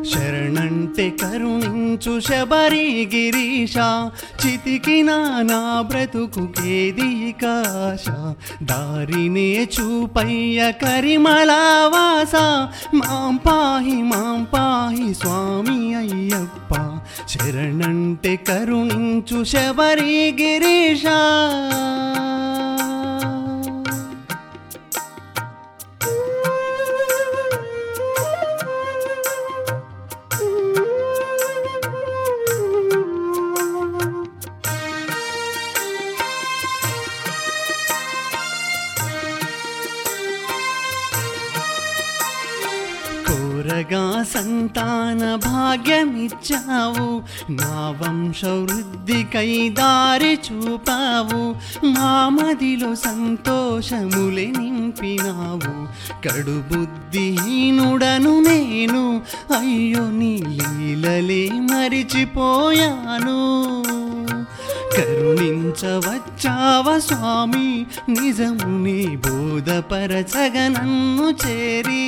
శరణంటే కరుణించు శబరిగిరీశ, చితికిన నా బ్రతుకుకేది కాశ. దారినే చూపయ్య కరిమలవాస, మాం పాహి స్వామి అయ్యప్ప. శరణంటే కరుణించు శబరిగిరీశ. కోరగా సంతాన భాగ్యమిచ్చావు, నా వంశవృద్ధికై దారి చూపావు. మా మదిలో సంతోషములే నింపినావు. కడు బుద్ధిహీనుడను నేను, అయ్యో నీ లీలలే మరిచిపోయాను. కరుణించవచ్చావ స్వామి, నిజముని బోధపరచగ నన్ను చేరి.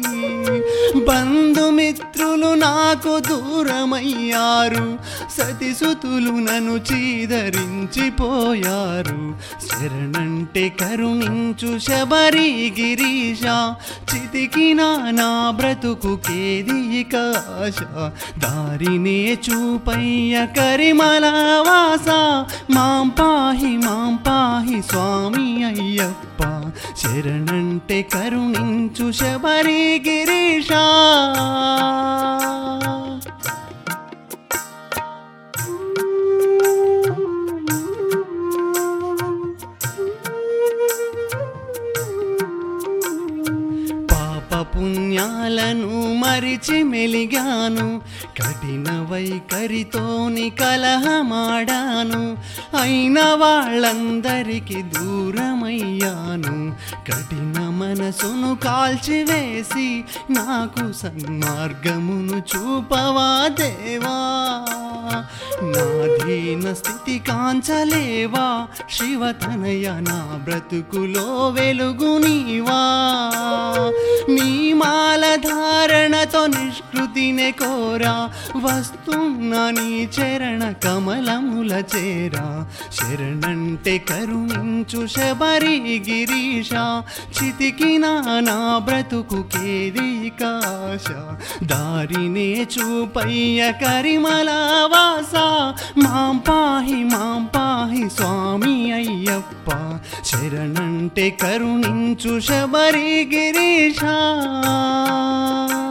బంధుమిత్రులు నాకు దూరమయ్యారు, సతిసుతులు నన్ను చీదరించిపోయారు. శరణంటే కరుణించు శబరిగిరీశ, చితికిన నా బ్రతుకుకేది కాశ. దారినే చూపయ్య కరిమలవాస, మాం పాహి స్వామి అయ్యప్ప. శరణంటే కరుణించు శబరిగిరీశ. పుణ్యాలను మరిచి మెలిగాను, కఠిన వైఖరితోని కలహమాడాను. అయిన వాళ్ళందరికీ దూరమయ్యాను. కఠిన మనసును కాల్చివేసి నాకు సన్మార్గమును చూపవా దేవా. నా దీన స్థితి కాంచలేవా, శివతనయ నా బ్రతుకులో వెలుగు నీవా. నీ మాల ధారణతో నిష్కృతినే కోరా, వస్తున్న నీ చరణ కమలముల చేరా. శరణంటే కరుణించు శబరిగిరీశ, చితికిన నా బ్రతుకుకేది కాశ. దారినే చూపయ్య కరిమలవాస, మాం పాహి స్వామి అయ్యప్ప. శరణంటే కరుణించు శబరిగిరీశ.